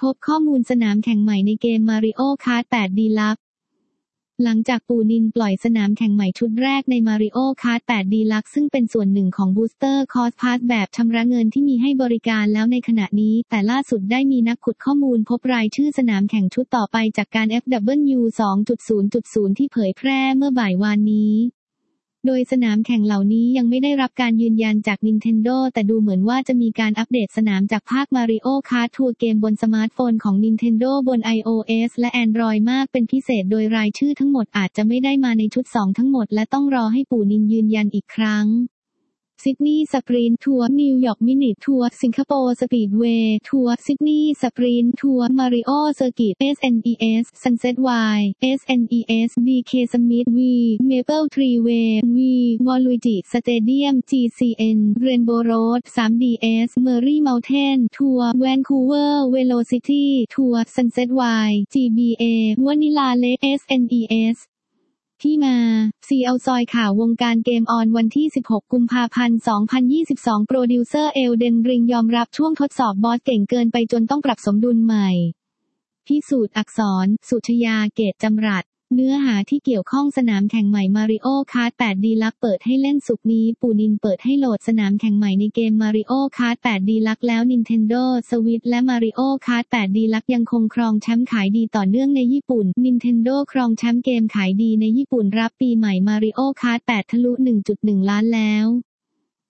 พบข้อมูลสนามแข่งใหม่ในเกม Mario Kart 8 Deluxe หลังจากปูนินปล่อยสนามแข่งใหม่ชุดแรกใน Mario Kart 8 Deluxe ซึ่งเป็นส่วนหนึ่งของ Booster Course Pass แบบชำระเงินที่มีให้บริการแล้วในขณะนี้แต่ล่าสุดได้มีนักขุดข้อมูลพบรายชื่อสนามแข่งชุดต่อไปจากการ FW 2.0.0 ที่เผยแพร่เมื่อบ่ายวานนี้โดยสนามแข่งเหล่านี้ยังไม่ได้รับการยืนยันจาก Nintendo แต่ดูเหมือนว่าจะมีการอัปเดตสนามจากภาค Mario Kart Tour เกมบนสมาร์ทโฟนของ Nintendo บน iOS และ Android มากเป็นพิเศษโดยรายชื่อทั้งหมดอาจจะไม่ได้มาในชุด2ทั้งหมดและต้องรอให้ปู่นินยืนยันอีกครั้งซิดนีย์สปรินท์ทัวร์นิวยอร์กมินิทัวร์สิงคโปร์สปีดเวย์ทัวร์ซิดนีย์สปรินท์ทัวร์มาริโอเซอร์กิต SNES Sunset Y SNES BK Summit V Maple Tree Way V Waluigi Stadium GCN Rainbow Road 3DS Merry Mountain ทัวร์ Vancouver Velocity ทัวร์ Sunset Y GBA Vanilla Lake SNESที่มาซีเอาซอยข่าววงการเกมออนวันที่ 16 กุมภาพันธ์ 2022 โปรดิวเซอร์เอลเดนริงยอมรับช่วงทดสอบบอสเก่งเกินไปจนต้องปรับสมดุลใหม่พิสูจน์อักษรสุชยาเกตจำรัดเนื้อหาที่เกี่ยวข้องสนามแข่งใหม่ Mario Kart 8 Deluxe เปิดให้เล่นศุกร์นี้ปูนินเปิดให้โหลดสนามแข่งใหม่ในเกม Mario Kart 8 Deluxe แล้ว Nintendo Switch และ Mario Kart 8 Deluxe ยังคงครองแชมป์ขายดีต่อเนื่องในญี่ปุ่น Nintendo ครองแชมป์เกมขายดีในญี่ปุ่นรับปีใหม่ Mario Kart 8 ทะลุ 1.1 ล้านแล้ว